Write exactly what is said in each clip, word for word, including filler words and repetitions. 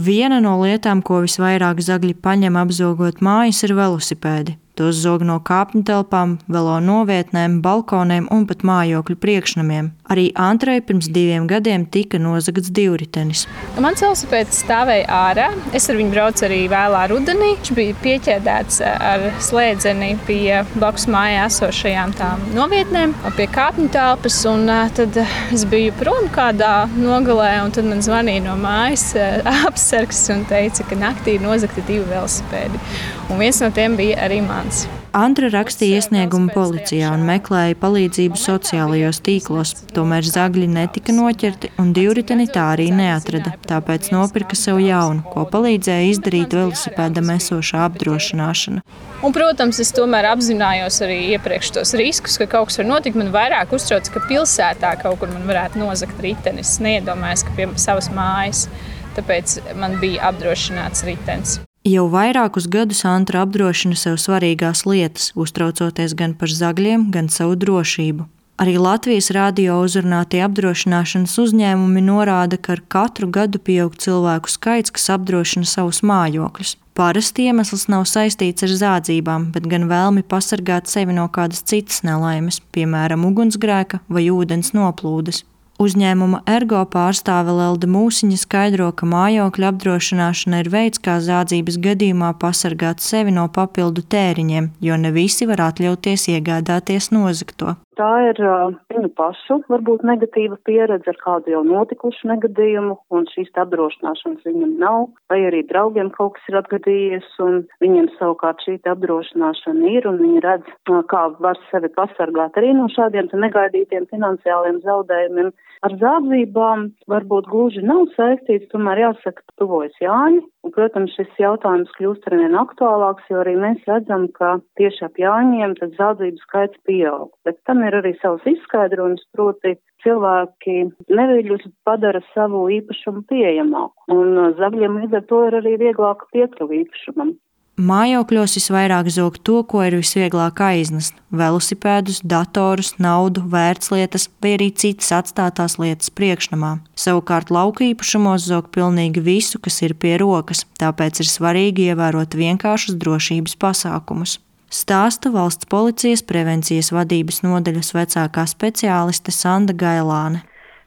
Viena no lietām, ko visvairāk zagļi paņem apzogot mājas, ir velosipēdi. Tos zog no kāpņu telpām, velo novietnēm, balkoniem un pat mājokļu priekšnamiem. Arī Antrei pirms diviem gadiem tika nozagts divritenis. Mans velosipēds stāvēja ārā. Es ar viņu braucu arī vēlā rudenī. Viņš bija pieķēdēts ar slēdzeni pie blakus mājā esošajām tām novietnēm, pie kāpņu telpas. Un tad es biju prom kādā nogalē, un tad man zvanīja no mājas apsargs un teica, ka naktī ir nozagti divi velosipēdi. Un viens no tiem bija arī mans. Antra rakstīja iesniegumu policijā un meklēja palīdzību sociālajos tīklos. Tomēr zagļi netika noķerti un divriteni tā arī neatrada. Tāpēc nopirka sev jaunu, ko palīdzēja izdarīt velosipēdam esošā apdrošināšana. Un, protams, es tomēr apzinājos arī iepriekš tos riskus, ka kaut kas var notikt. Man vairāk uztrauc, ka pilsētā kaut kur man varētu nozagt ritenis. Es neiedomājos, ka pie savas mājas. Tāpēc man bija apdrošināts ritenis. Jau vairākus gadus Antra apdrošina sev svarīgās lietas, uztraucoties gan par zagļiem, gan savu drošību. Arī Latvijas radio uzrunātie apdrošināšanas uzņēmumi norāda, ka ar katru gadu pieaug cilvēku skaits, kas apdrošina savus mājokļus. Parasti iemesls nav saistīts ar zādzībām, bet gan vēlmi pasargāt sevi no kādas citas nelaimes, piemēram, ugunsgrēka vai ūdens noplūdes. Uzņēmuma Ergo pārstāve Lelde Mūsiņa skaidro, ka mājokļa apdrošināšana ir veids, kā zādzības gadījumā pasargāt sevi no papildu tēriņiem, jo ne visi var atļauties iegādāties nozagto. Tā ir uh, viņu pašu, varbūt negatīva pieredze ar kādu jau notikušu negadījumu, un šīs apdrošināšanas viņam nav, vai arī draugiem kaut kas ir atgadījies, un viņiem savukārt šī apdrošināšana ir, un viņi redz, kā var sevi pasargāt arī no šādiem negaidītiem finansiāliem zaudējumiem. Ar zādzībām varbūt gluži nav saistīts, tomēr jāsaka, tuvojas Jāņi, un, protams, šis jautājums kļūst arvien aktuālāks, jo arī mēs redzam, ka tieši ap Jāņiem tad zādzību skaits pieaug. Bet tam ir arī savs izskaidrojums, proti cilvēki neviļus padara savu īpašumu pieejamāku, un zagļiem līdz ar to ir arī vieglāka piekļuva īpašumam. Mājokļos visvairāk zog to, ko ir visvieglāk aiznest – velosipēdus, datorus, naudu, vērtslietas vai arī citas atstātās lietas priekšnamā. Savukārt lauka īpašumos zog pilnīgi visu, kas ir pie rokas, tāpēc ir svarīgi ievērot vienkāršus drošības pasākumus. Stāsta valsts policijas prevencijas vadības nodaļas vecākā speciāliste Sanda Gailāne.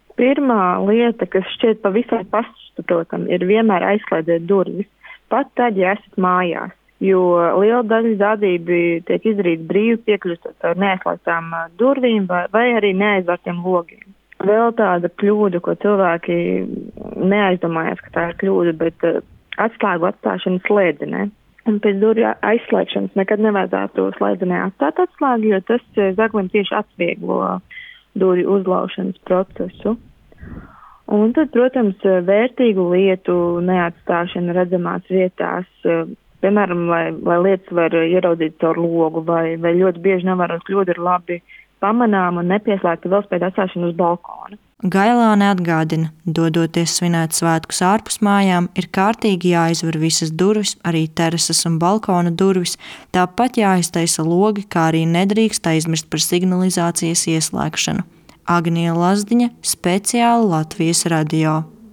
Pirmā lieta, kas šķiet pavisam pašsaprotama, ir vienmēr aizslēdzēt durvis. Pat tad, ja esat mājās, jo liela daļa zādību tiek izdarīta brīvi piekļūstot ar neaizslēgtām durvīm vai, vai arī neaizvērtiem logiem. Vēl tāda kļūda, ko cilvēki neaizdomājās, ka tā ir kļūda, bet atslēgu atstāšana slēdzenē. Un pēc durvju aizslēgšanas nekad nevajadzētu slēdzenē atstāt atslēgu, jo tas zaglim tieši atvieglo durvju uzlaušanas procesu. Un tad, protams, vērtīgu lietu neatstāšana redzamās vietās, piemēram, lai, lai lietas var ieraudzīt caur logu vai, vai ļoti bieži novērot kļūdu ir labi pamanām un nepieslēgta velosipēda atstāšana uz balkona. Gailāne atgādina, dodoties svinēt svētkus ārpus mājām, ir kārtīgi jāizver visas durvis, arī terases un balkona durvis, tāpat jāiztaisa logi, kā arī nedrīkst aizmirst par signalizācijas ieslēgšanu. Agnija Lazdiņa, speciāli Latvijas radio.